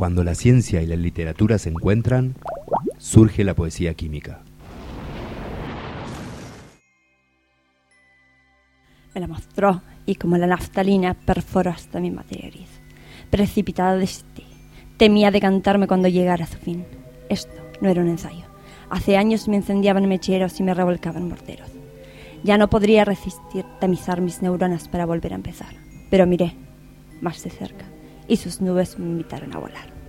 Cuando la ciencia y la literatura se encuentran, surge la poesía química. Me la mostró y como la naftalina perforó hasta mi materia gris. Precipitada desistí. Temía decantarme cuando llegara a su fin. Esto no era un ensayo. Hace años me incendiaban mecheros y me revolcaban morteros. Ya no podría resistir tamizar mis neuronas para volver a empezar. Pero miré más de cerca y sus nubes me invitaron a volar.